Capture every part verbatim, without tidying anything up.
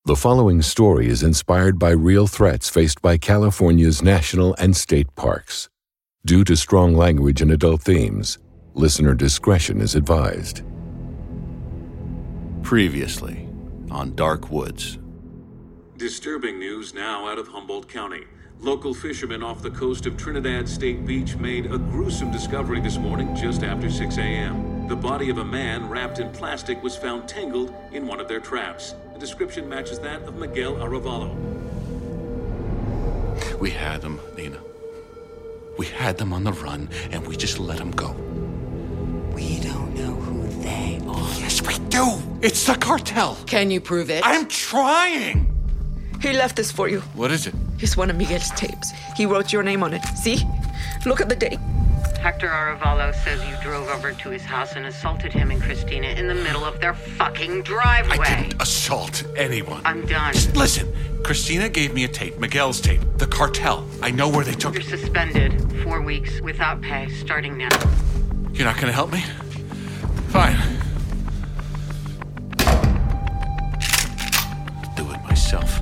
The following story is inspired by real threats faced by California's national and state parks. Due to strong language and adult themes, listener discretion is advised. Previously on Dark Woods. Disturbing news now out of Humboldt County. Local fishermen off the coast of Trinidad State Beach made a gruesome discovery this morning just after six a.m. The body of a man wrapped in plastic was found tangled in one of their traps. The description matches that of Miguel Arevalo. We had them, Nina. We had them on the run, and we just let them go. We don't know who they are. Yes, we do! It's the cartel! Can you prove it? I'm trying! He left this for you. What is it? It's one of Miguel's tapes. He wrote your name on it. See? Look at the date. Hector Arevalo says you drove over to his house and assaulted him and Christina in the middle of their fucking driveway. I didn't assault anyone. I'm done. Just listen. Christina gave me a tape, Miguel's tape. The cartel. I know where they took You're it. suspended. Four weeks without pay, starting now. You're not gonna help me? Fine. Do it myself.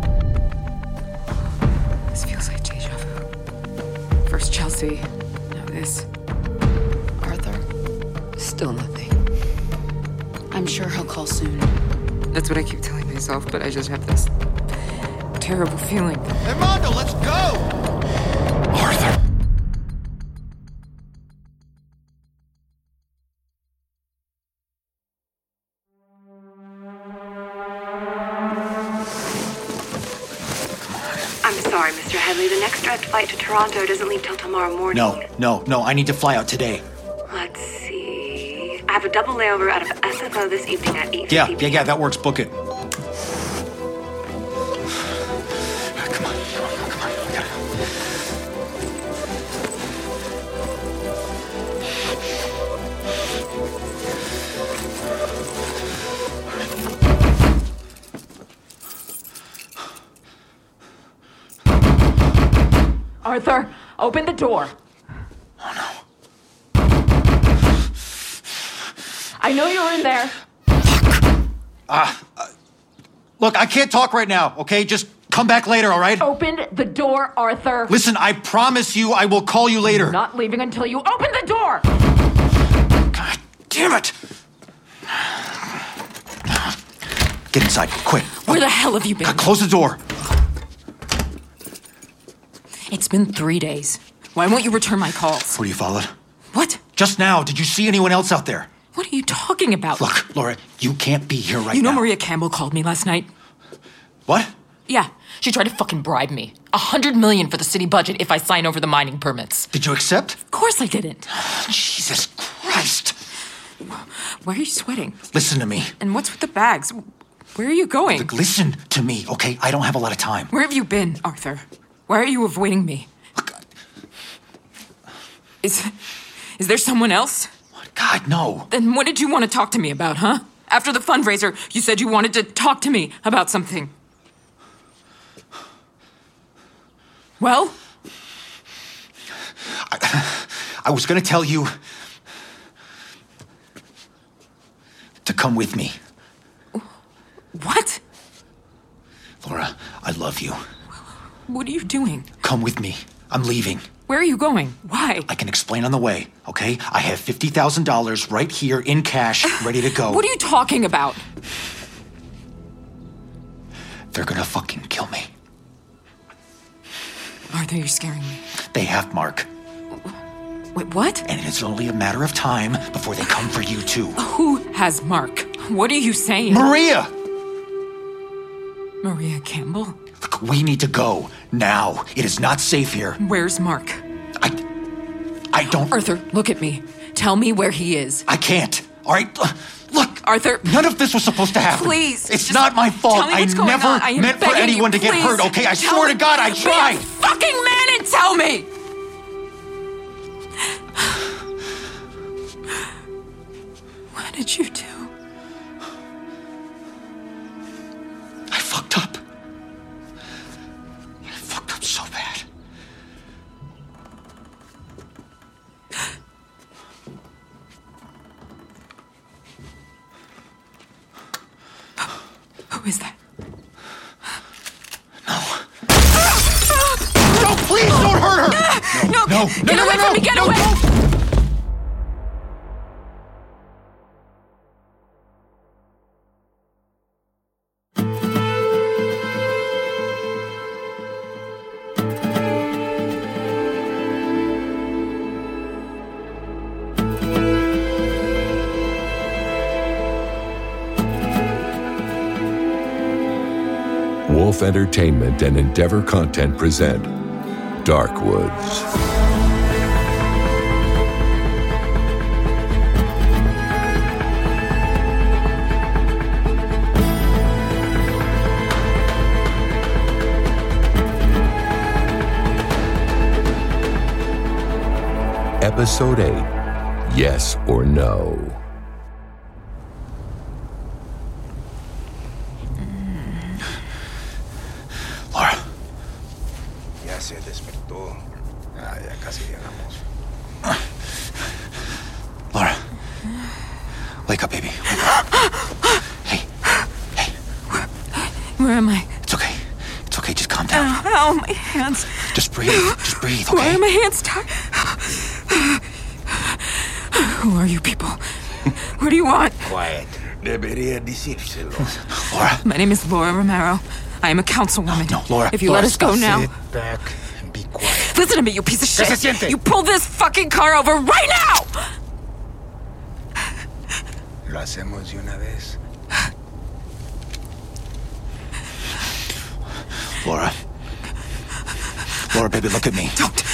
This feels like deja vu. First Chelsea, now this. Arthur? Still nothing. I'm sure he'll call soon. That's what I keep telling myself, but I just have this terrible feeling. Hey, Mondo, let's go! Arthur! I'm sorry, Mister Headley. The next direct flight to Toronto doesn't leave till tomorrow morning. No, no, no. I need to fly out today. Let's see. I have a double layover out of S F O this evening at eight fifty. Yeah, yeah, yeah. That works. Book it. Come on, come on, come on. We gotta go. Arthur, open the door. Oh, no. I know you're in there. Ah, uh, look, I can't talk right now, okay? Just come back later, all right? Open the door, Arthur. Listen, I promise you I will call you later. Not leaving until you open the door. God damn it! Get inside, quick. Where the hell have you been? God, close the door. It's been three days. Why won't you return my calls? Were you followed? What? Just now, did you see anyone else out there? What are you talking about? Look, Laura, you can't be here right You know now. Maria Campbell called me last night? What? Yeah, she tried to fucking bribe me. A hundred million for the city budget if I sign over the mining permits. Did you accept? Of course I didn't. Jesus Christ. Why are you sweating? Listen to me. And what's with the bags? Where are you going? Look, listen to me, okay? I don't have a lot of time. Where have you been, Arthur? Why are you avoiding me? Is, is there someone else? God, no. Then what did you want to talk to me about, huh? After the fundraiser, you said you wanted to talk to me about something. Well? I, I was gonna tell you to come with me. What? Laura, I love you. What are you doing? Come with me. I'm leaving. Where are you going? Why? I can explain on the way, okay? I have fifty thousand dollars right here in cash, ready to go. What are you talking about? They're gonna fucking kill me. Arthur, you're scaring me. They have Mark. Wait, what? And it's only a matter of time before they come for you, too. Who has Mark? What are you saying? Maria! Maria Campbell? Look, we need to go. Now. It is not safe here. Where's Mark? I... I don't... Arthur, look at me. Tell me where he is. I can't. All right? Look. Arthur. None of this was supposed to happen. Please. It's not my fault. Tell me what's I going never on. I am meant for begging anyone you, to get please. hurt, okay? I Tell swear to me. God, I Be a tried. fucking man and tell me. What did you do? I fucked up. I fucked up so bad. Who is that? No! No! Get No, no, away no, from me! no, Get no, away! no. Wolf Entertainment and Endeavor Content present Dark Woods. Episode eight, Yes or No. Laura. Ya se despertó. Ah, ya casi llegamos. Laura. Wake up, baby. Wake up. Hey. Hey. Where am I? It's okay. It's okay. Just calm down. Ow, ow, my hands. Just breathe. Just breathe, okay? Why are my hands tied? Who are you people? What do you want? Quiet. Debería decírselo. Laura. My name is Laura Romero. I am a councilwoman. No, no, Laura. If you Laura, let us go stop. now. Sit back and be quiet. Listen to me, you piece of ¿Qué shit. se siente? You pull this fucking car over right now! Lo hacemos de una vez. Laura. Laura, baby, look at me. Don't.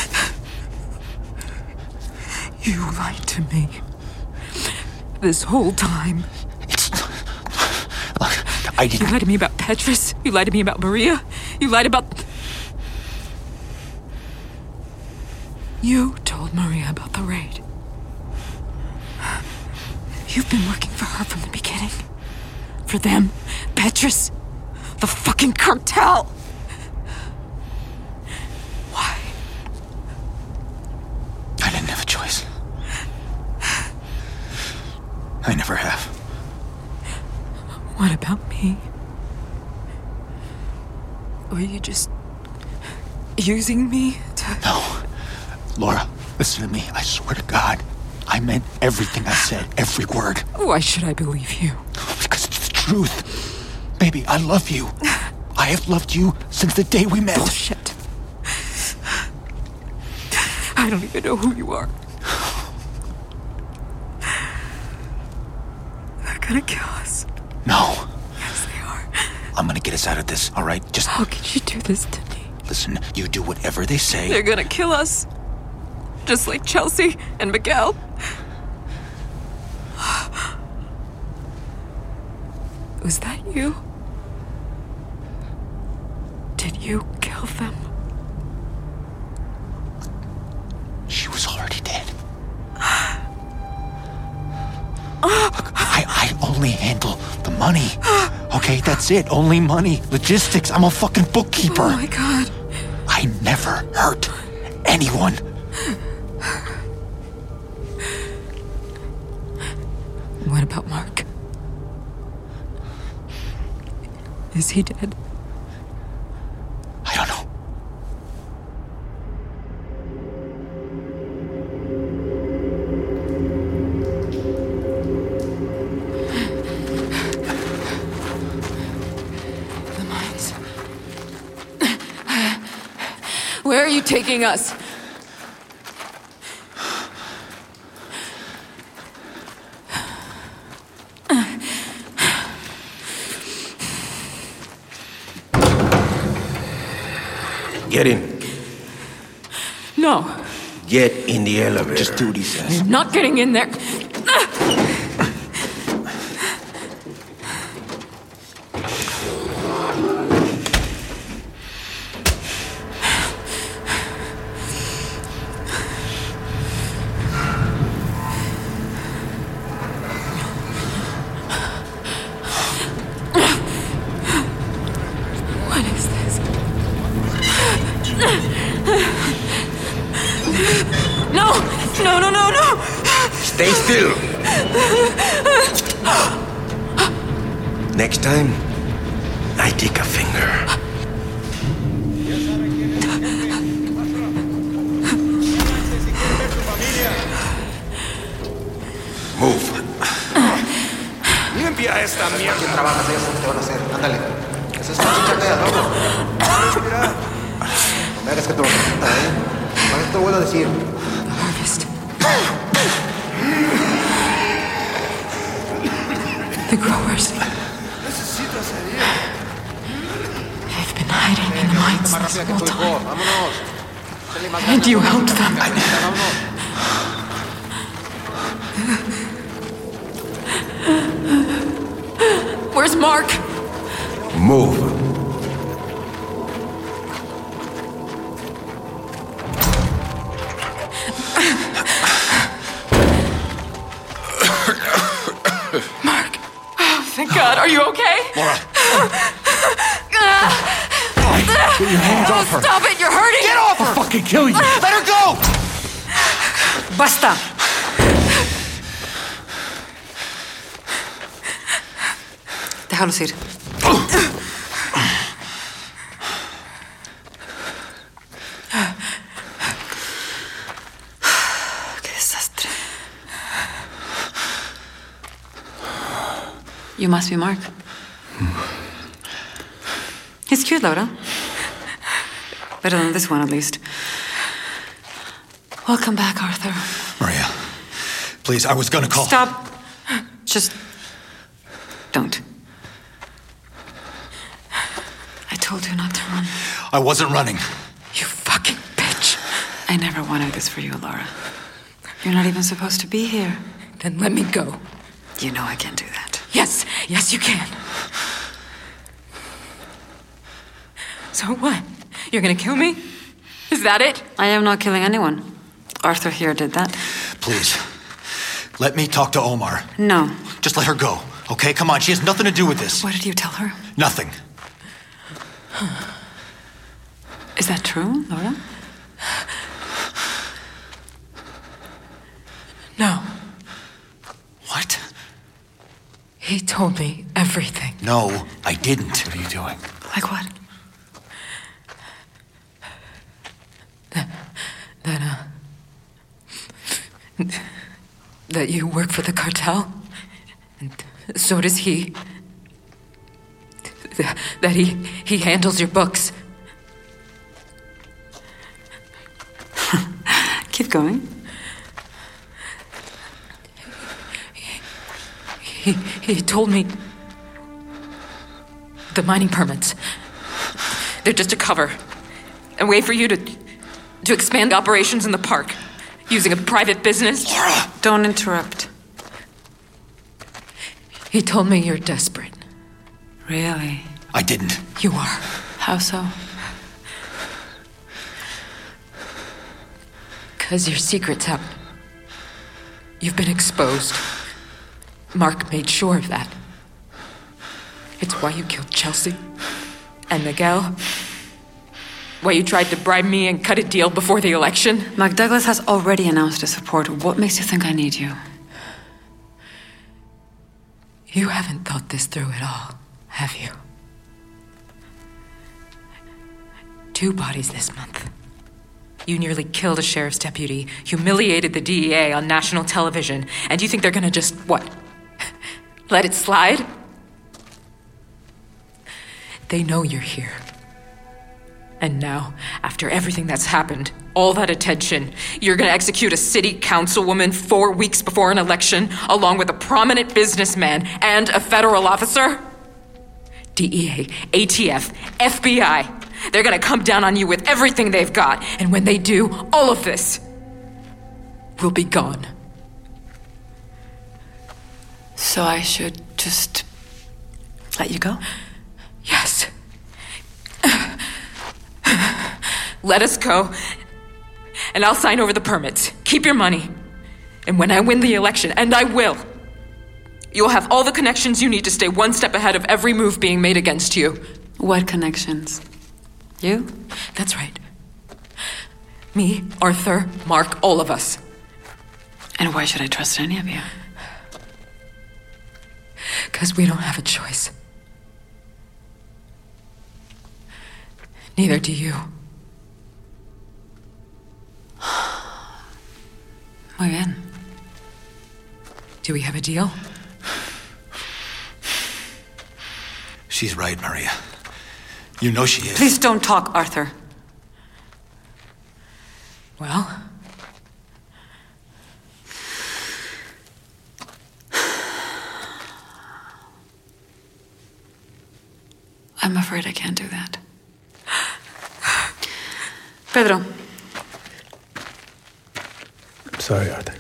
You lied to me. This whole time. It's... Look, I You didn't... lied to me about Petrus. You lied to me about Maria. You lied about... You told Maria about the raid. You've been working for her from the beginning. For them, Petrus, the fucking cartel. Why? I didn't have a choice. I never have. What about me? Were you just using me to... No. Laura, listen to me. I swear to God, I meant everything I said, every word. Why should I believe you? Because it's the truth. Baby, I love you. I have loved you since the day we met. Bullshit. I don't even know who you are. They're gonna kill us. No. Yes, they are. I'm gonna get us out of this, all right? Just How could you do this to me? listen. You do whatever they say. They're gonna kill us. Just like Chelsea and Miguel. Was that you? Did you kill them? She was already dead. Look, I, I only handle the money. Okay, that's it. Only money. Logistics. I'm a fucking bookkeeper. Oh my god. I never hurt anyone. What about Mark? Is he dead? I don't know. The mines. Where are you taking us? Get in. No, Get in the elevator. Just do what he says. you're not getting in there. What is this? No! No, no, no, no! Stay still. Next time, I take a finger. Limpia esta mierda. ¿Quién trabajas? Ellos te van a hacer. Ándale. Esa es una chicharrea, vamos. Mira. No me hagas que te lo repita, ¿eh? No te lo voy a decir. The harvest. The growers. Necesitas salir. They've been hiding in the mines Más this rápido que whole tu hijo. time. Vámonos. Échale más And ganas. you helped them. Vámonos. Where's Mark? Move. Mark. Oh, thank God. Are you okay? Laura. Get your hands off her. Stop it. You're hurting. Get off her. I'll fucking kill you. Let her go. Basta. Déjalos ir. Qué desastre. You must be Mark. He's cute, Laura. Better than this one, at least. Welcome back, Arthur. Maria, please, I was gonna call. Stop. Just don't. I told you not to run. I wasn't running. You fucking bitch. I never wanted this for you, Laura. You're not even supposed to be here. Then let me go. You know I can't do that. Yes, yes you can. So what? You're gonna kill me? Is that it? I am not killing anyone. Arthur here did that. Please, let me talk to Omar. No. Just let her go, okay? Come on, she has nothing to do with this. What did you tell her? Nothing. Is that true, Laura? No. What? He told me everything. No, I didn't. What are you doing? Like what? That, that, uh... that you work for the cartel? And so does he. That, that he, he handles your books. Keep going. He, he told me the mining permits, they're just a cover. A way for you to to expand operations in the park using a private business. Laura! Don't interrupt. He told me you're desperate. Really? I didn't. You are. How so? Because your secret's out. You've been exposed. Mark made sure of that. It's why you killed Chelsea and Miguel. Why you tried to bribe me and cut a deal before the election. Mark Douglas has already announced his support. What makes you think I need you? You haven't thought this through at all, have you? Two bodies this month. You nearly killed a sheriff's deputy, humiliated the D E A on national television, and you think they're gonna just, what? Let it slide? They know you're here. And now, after everything that's happened, all that attention, you're gonna execute a city councilwoman four weeks before an election, along with a prominent businessman and a federal officer? D E A, A T F, F B I. They're gonna come down on you with everything they've got, and when they do, all of this will be gone. So I should just let you go? Yes. Let us go, and I'll sign over the permits. Keep your money. And when I win the election, and I will, you'll have all the connections you need to stay one step ahead of every move being made against you. What connections? You? That's right. Me, Arthur, Mark, all of us. And why should I trust any of you? Because we don't have a choice. Neither do you. Muy bien. Do we have a deal? She's right, Maria. You know she is. Please don't talk, Arthur. Well? I'm afraid I can't do that. Pedro. I'm sorry, Arthur.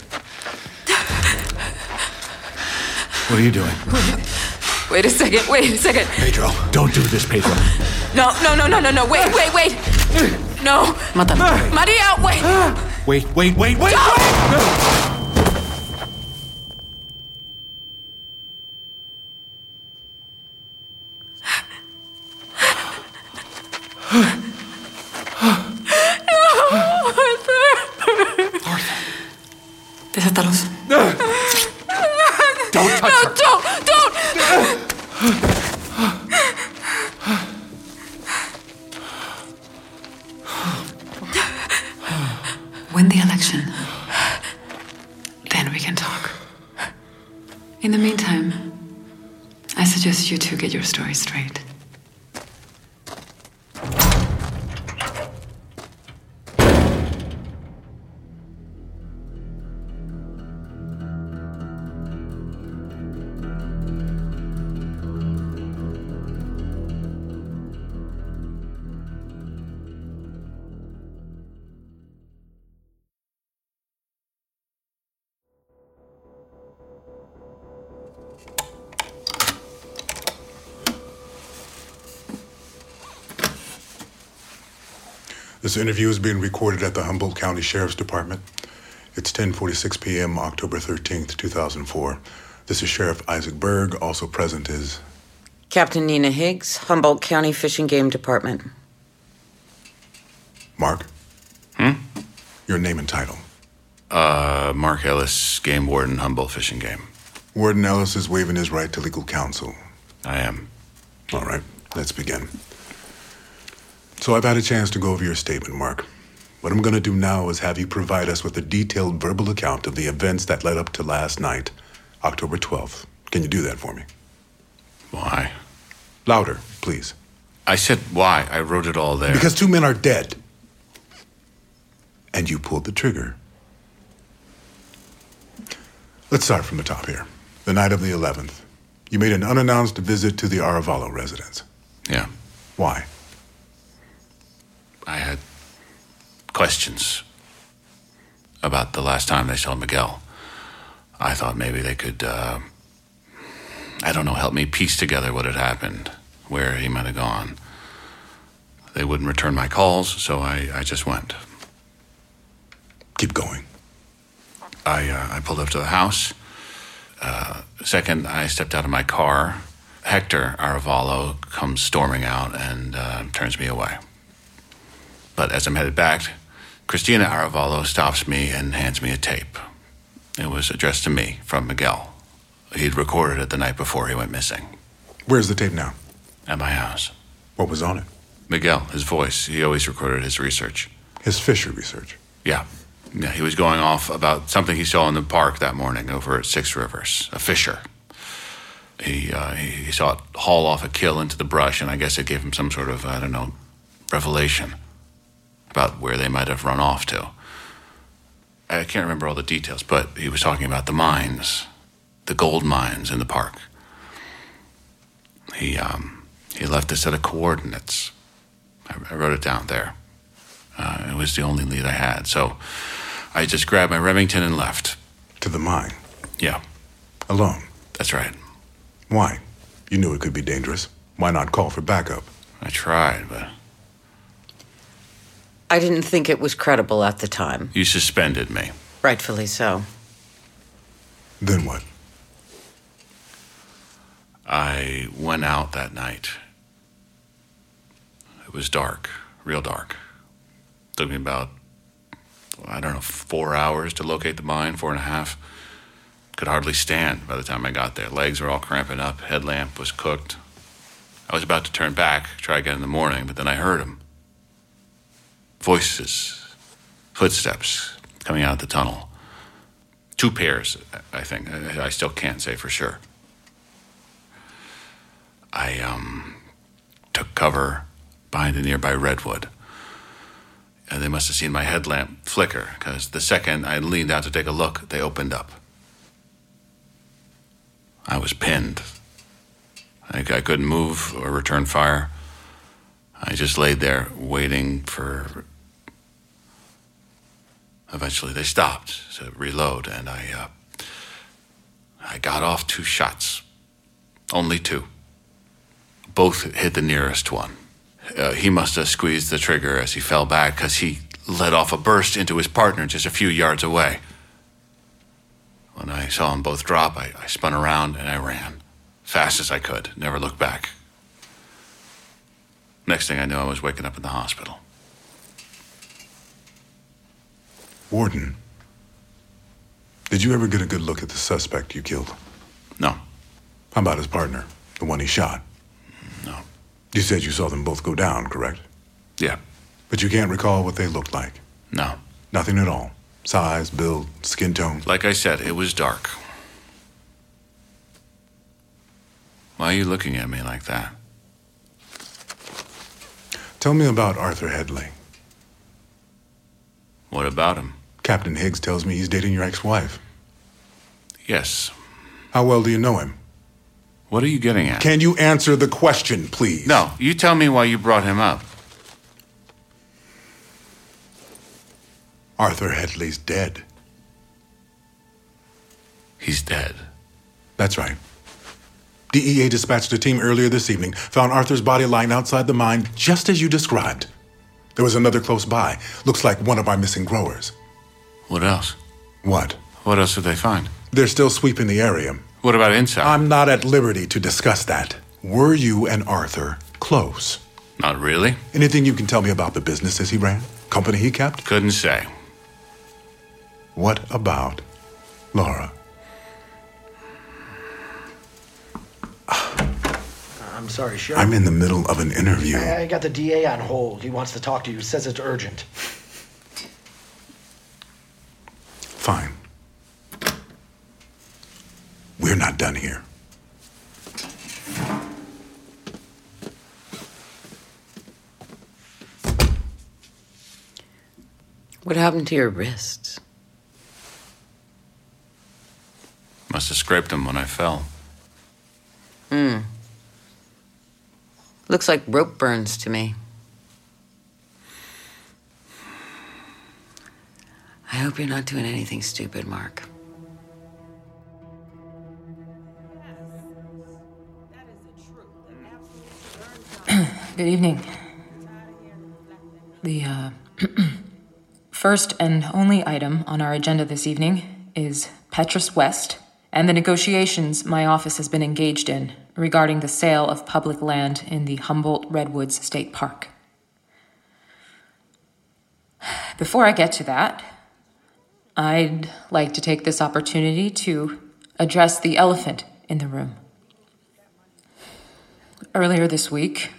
What are you doing? Wait a second, wait a second. Pedro, don't do this, Pedro. No, no, no, no, no, no, wait, wait, wait. No. Mátalo. Maria, wait. Wait, wait, wait, wait! Desátalos. Don't touch No, her. don't, don't. Win the election. Then we can talk. In the meantime, I suggest you two get your story straight. This interview is being recorded at the Humboldt County Sheriff's Department. It's ten forty-six p.m., October thirteenth, two thousand four. This is Sheriff Isaac Berg. Also present is... Captain Nina Higgs, Humboldt County Fish and Game Department. Mark? Hmm? Your name and title. Uh, Mark Ellis, Game Warden, Humboldt Fish and Game. Warden Ellis is waiving his right to legal counsel. I am. All right, let's begin. So I've had a chance to go over your statement, Mark. What I'm going to do now is have you provide us with a detailed verbal account of the events that led up to last night, October twelfth. Can you do that for me? Why? Louder, please. I said why. I wrote it all there. Because two men are dead. And you pulled the trigger. Let's start from the top here. The night of the eleventh. You made an unannounced visit to the Arevalo residence. Yeah. Why? I had questions about the last time they saw Miguel. I thought maybe they could, uh, I don't know, help me piece together what had happened, where he might have gone. They wouldn't return my calls, so I, I just went. Keep going. I, uh, I pulled up to the house. Uh, second, I stepped out of my car. Hector Arevalo comes storming out and uh, turns me away. But as I'm headed back, Christina Arevalo stops me and hands me a tape. It was addressed to me from Miguel. He'd recorded it the night before he went missing. Where's the tape now? At my house. What was on it? Miguel, his voice. He always recorded his research. His Fisher research? Yeah. Yeah, he was going off about something he saw in the park that morning over at Six Rivers, a fisher. He, uh, he, he saw it haul off a kill into the brush, and I guess it gave him some sort of, I don't know, revelation about where they might have run off to. I can't remember all the details, but he was talking about the mines, the gold mines in the park. He, um, he left a set of coordinates. I, I wrote it down there. Uh, it was the only lead I had, so I just grabbed my Remington and left. To the mine? Yeah. Alone? That's right. Why? You knew it could be dangerous. Why not call for backup? I tried, but... I didn't think it was credible at the time. You suspended me. Rightfully so. Then what? I went out that night. It was dark, real dark. Took me about, I don't know, four hours to locate the mine, four and a half. Could hardly stand by the time I got there. Legs were all cramping up, headlamp was cooked. I was about to turn back, try again in the morning, but then I heard him. Voices, footsteps coming out of the tunnel. Two pairs, I think. I, I still can't say for sure. I, um, cover behind a nearby redwood. And they must have seen my headlamp flicker, because the second I leaned out to take a look, they opened up. I was pinned. I, I couldn't move or return fire. I just laid there waiting for... Eventually they stopped to reload, and I, uh, I got off two shots. Only two. Both hit the nearest one. Uh, he must have squeezed the trigger as he fell back, because he let off a burst into his partner just a few yards away. When I saw them both drop, I, I spun around and I ran. Fast as I could, never looked back. Next thing I knew, I was waking up in the hospital. Warden, did you ever get a good look at the suspect you killed? No. How about his partner, the one he shot? No. You said you saw them both go down, correct? Yeah. But you can't recall what they looked like? No. Nothing at all? Size, build, skin tone? Like I said, it was dark. Why are you looking at me like that? Tell me about Arthur Headley. What about him? Captain Higgs tells me he's dating your ex-wife. Yes. How well do you know him? What are you getting at? Can you answer the question, please? No, you tell me why you brought him up. Arthur Headley's dead. He's dead. That's right. D E A dispatched a team earlier this evening, found Arthur's body lying outside the mine, just as you described. There was another close by. Looks like one of our missing growers. What else? What? What else did they find? They're still sweeping the area. What about inside? I'm not at liberty to discuss that. Were you and Arthur close? Not really. Anything you can tell me about the businesses he ran? Company he kept? Couldn't say. What about Laura? I'm sorry, Sheriff. I'm in the middle of an interview. I got the D A on hold. He wants to talk to you. He says it's urgent. Fine. We're not done here. What happened to your wrists? Must have scraped them when I fell. Hmm. Looks like rope burns to me. I hope you're not doing anything stupid, Mark. Good evening. The uh, first and only item on our agenda this evening is Petrus West and the negotiations my office has been engaged in regarding the sale of public land in the Humboldt Redwoods State Park. Before I get to that, I'd like to take this opportunity to address the elephant in the room. Earlier this week,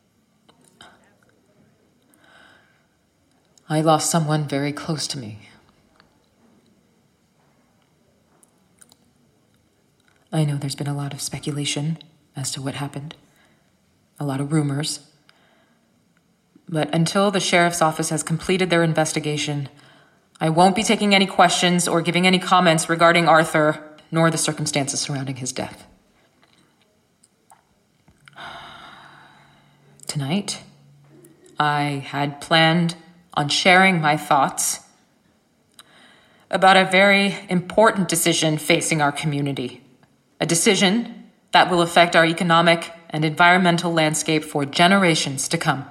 I lost someone very close to me. I know there's been a lot of speculation as to what happened, a lot of rumors. But until the sheriff's office has completed their investigation, I won't be taking any questions or giving any comments regarding Arthur, nor the circumstances surrounding his death. Tonight, I had planned on sharing my thoughts about a very important decision facing our community. A decision that will affect our economic and environmental landscape for generations to come.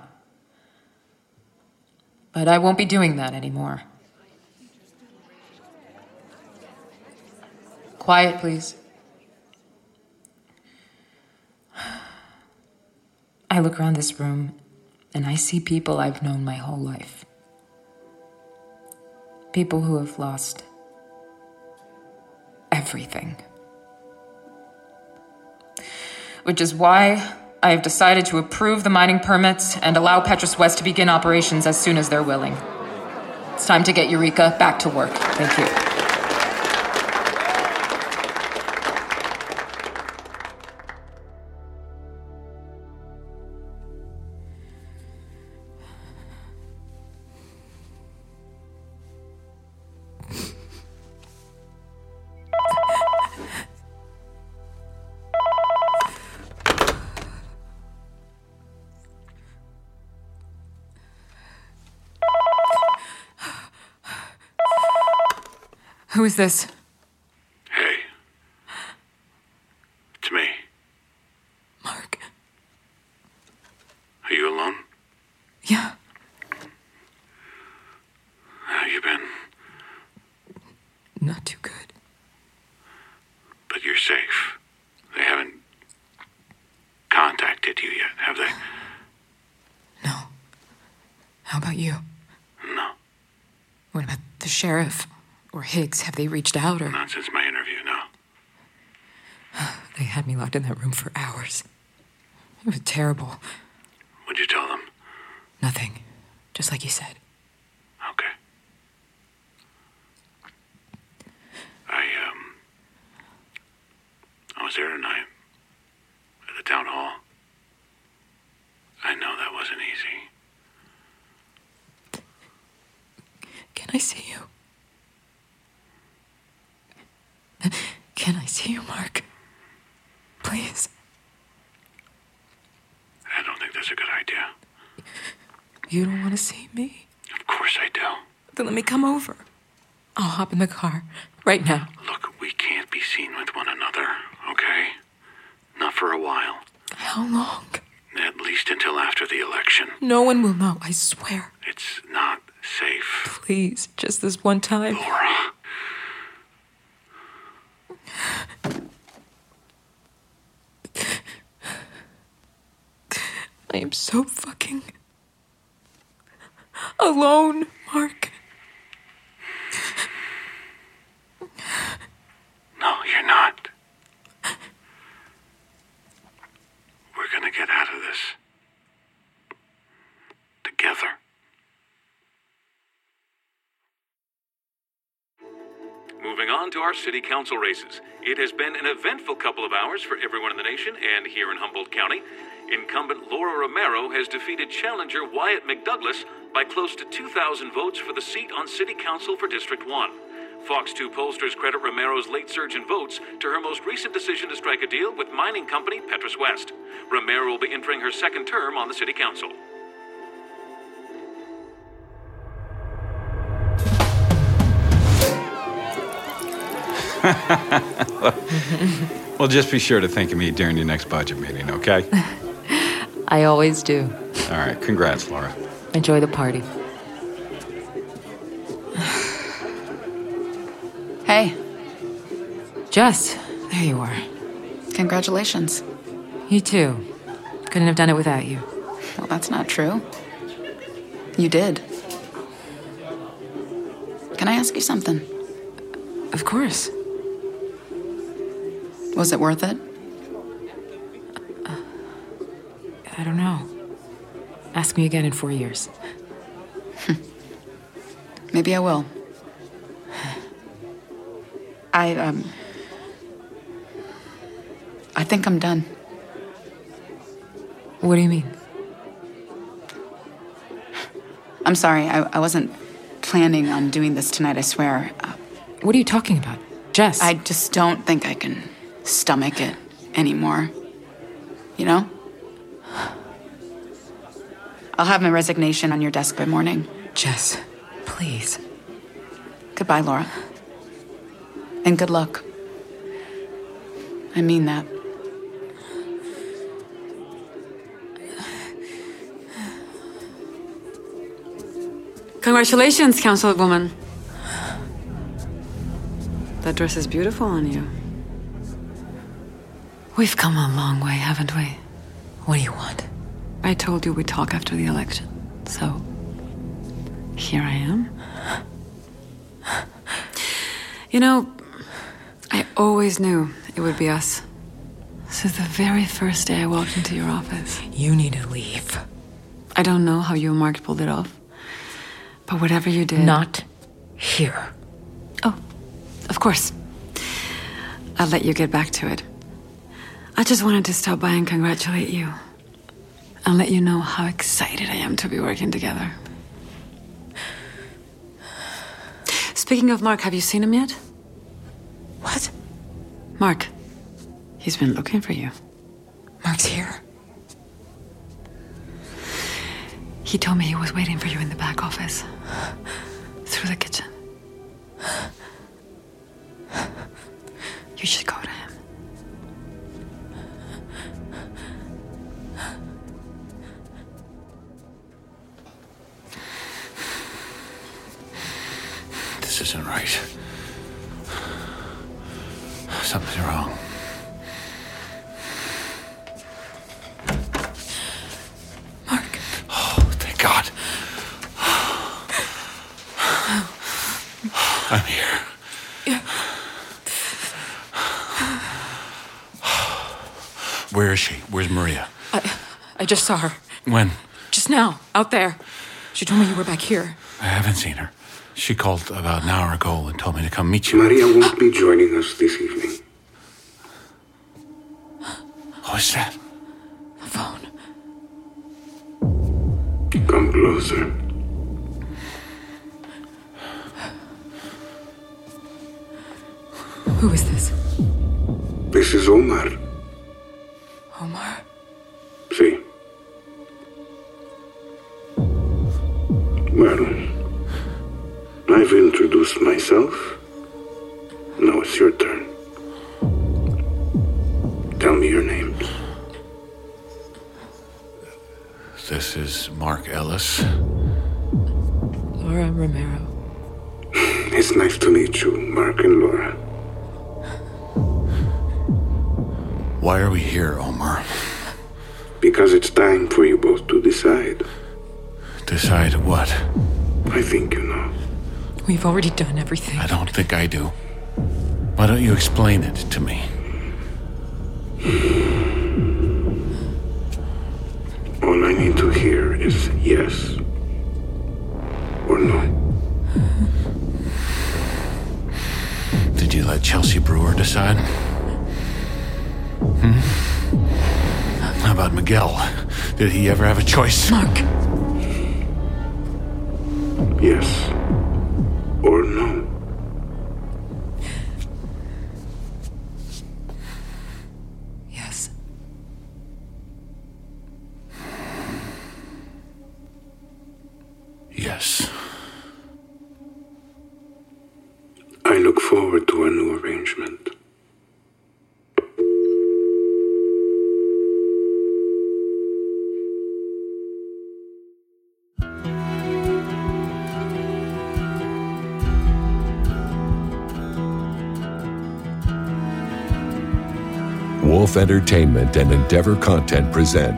But I won't be doing that anymore. Quiet, please. I look around this room and I see people I've known my whole life. People who have lost everything. Which is why I have decided to approve the mining permits and allow Petrus West to begin operations as soon as they're willing. It's time to get Eureka back to work. Thank you. Who is this? Hey. It's me. Mark. Are you alone? Yeah. How you been? Not too good. But you're safe. They haven't contacted you yet, have they? No. How about you? No. What about the sheriff or Higgs? Have they reached out or? Not since my interview, no. They had me locked in that room for hours. It was terrible. What'd you tell them? Nothing. Just like you said. Okay. I, um... I was there tonight. At the town hall. I know that wasn't easy. Can I see you? Can I see you, Mark? Please. I don't think that's a good idea. You don't want to see me? Of course I do. Then let me come over. I'll hop in the car. Right now. Look, we can't be seen with one another, okay? Not for a while. How long? At least until after the election. No one will know, I swear. It's not safe. Please, just this one time. Laura. I am so fucking alone, Mark. No, you're not. We're gonna get out of this. Together. Moving on to our city council races. It has been an eventful couple of hours for everyone in the nation and here in Humboldt County. Incumbent Laura Romero has defeated challenger Wyatt McDouglas by close to two thousand votes for the seat on City Council for District one. Fox two pollsters credit Romero's late surge in votes to her most recent decision to strike a deal with mining company Petrus West. Romero will be entering her second term on the City Council. Well, just be sure to think of me during your next budget meeting, okay? I always do. All right, congrats, Laura. Enjoy the party. Hey. Jess, there you are. Congratulations. You too. Couldn't have done it without you. Well, that's not true. You did. Can I ask you something? Of course. Was it worth it? Uh, I don't know. Ask me again in four years. Maybe I will. I, um... I think I'm done. What do you mean? I'm sorry, I, I wasn't planning on doing this tonight, I swear. Uh, what are you talking about? Jess? I just don't think I can stomach it anymore. You know? I'll have my resignation on your desk by morning. Jess, please. Goodbye, Laura. And good luck. I mean that. Congratulations, Councilwoman. That dress is beautiful on you. We've come a long way, haven't we? What do you want? I told you we'd talk after the election, so here I am. You know, I always knew it would be us. Since the very first day I walked into your office. You need to leave. I don't know how you and Mark pulled it off, but whatever you did... Not here. Oh, of course. I'll let you get back to it. I just wanted to stop by and congratulate you. And let you know how excited I am to be working together. Speaking of Mark, have you seen him yet? What? Mark. He's been looking for you. Mark's here? He told me he was waiting for you in the back office. Through the kitchen. You should go to him. This isn't right. Something's wrong. Mark. Oh, thank God. I'm here. Yeah. Where is she? Where's Maria? I, I just saw her. When? Just now, out there. She told me you were back here. I haven't seen her. She called about an hour ago and told me to come meet you. Maria won't be joining us this evening. What's that? The phone. Come closer. Who is this? This is Omar. Omar? See. Well, I've introduced myself. Now it's your turn. Tell me your names. This is Mark Ellis. Laura Romero. It's nice to meet you, Mark and Laura. Why are we here, Omar? Because it's time for you both to decide. Decide what? I think you know. We've already done everything. I don't think I do. Why don't you explain it to me? All I need to hear is yes or no. Did you let Chelsea Brewer decide? Hmm? How about Miguel? Did he ever have a choice? Mark. Yes or no. Yes. Yes. I look forward to a new arrangement. Wolf Entertainment and Endeavor Content present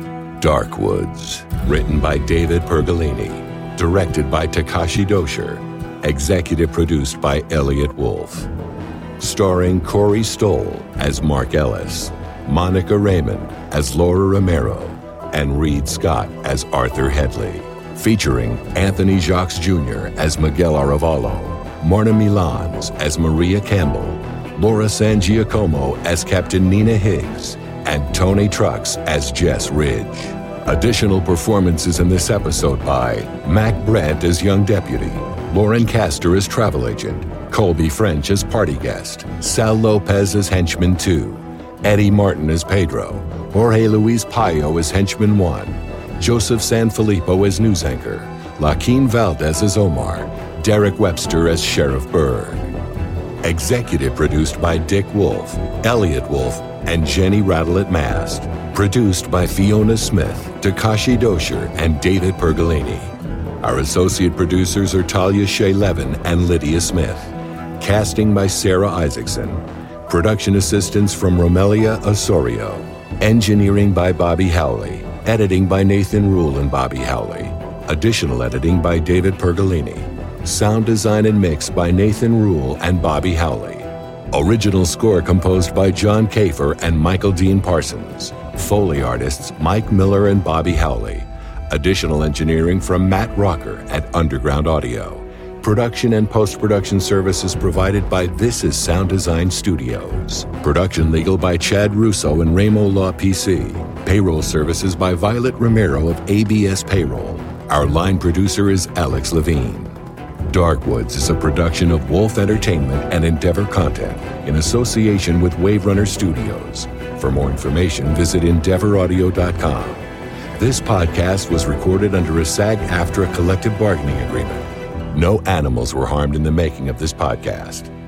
Darkwoods, written by David Pergolini, directed by Takashi Dosher, executive produced by Elliot Wolf. Starring Corey Stoll as Mark Ellis, Monica Raymond as Laura Romero, and Reed Scott as Arthur Headley. Featuring Anthony Jacques Junior as Miguel Arevalo, Marna Milans as Maria Campbell, Laura San Giacomo as Captain Nina Higgs, and Tony Trucks as Jess Ridge. Additional performances in this episode by Mac Brandt as Young Deputy, Lauren Castor as Travel Agent, Colby French as Party Guest, Sal Lopez as Henchman two, Eddie Martin as Pedro, Jorge Luis Payo as Henchman one, Joseph Sanfilippo as News Anchor, Joaquin Valdez as Omar, Derek Webster as Sheriff Berg. Executive produced by Dick Wolf, Elliot Wolf, and Jenny Rattlet Mast. Produced by Fiona Smith, Takashi Dosher, and David Pergolini. Our associate producers are Talia Shea Levin and Lydia Smith. Casting by Sarah Isaacson. Production assistance from Romelia Osorio. Engineering by Bobby Howley. Editing by Nathan Rule and Bobby Howley. Additional editing by David Pergolini. Sound design and mix by Nathan Rule and Bobby Howley. Original score composed by John Kafer and Michael Dean Parsons. Foley artists Mike Miller and Bobby Howley. Additional engineering from Matt Rocker at Underground Audio. Production and post-production services provided by This Is Sound Design Studios. Production legal by Chad Russo and Ramo Law P C. Payroll services by Violet Romero of A B S Payroll. Our line producer is Alex Levine. Darkwoods is a production of Wolf Entertainment and Endeavor Content in association with Wave Runner Studios. For more information, visit endeavor audio dot com. This podcast was recorded under a SAG-AFTRA collective bargaining agreement. No animals were harmed in the making of this podcast.